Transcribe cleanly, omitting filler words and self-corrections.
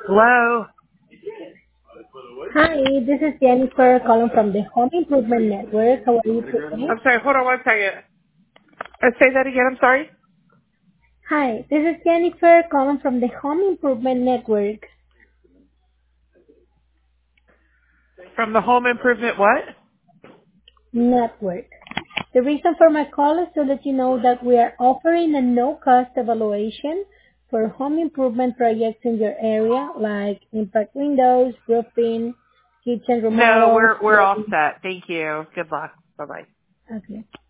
Hello? Hi, this is Jennifer calling from the Home Improvement Network. How are you today? I'm sorry, hold on one second. Say that again, I'm sorry? Hi, this is Jennifer calling from the Home Improvement Network. From the home improvement what? Network. The reason for my call is to let you know that we are offering a no-cost evaluation for home improvement projects in your area, like impact windows, roofing, kitchen No, remodels. we're all set. Thank you. Good luck. Bye-bye. Okay.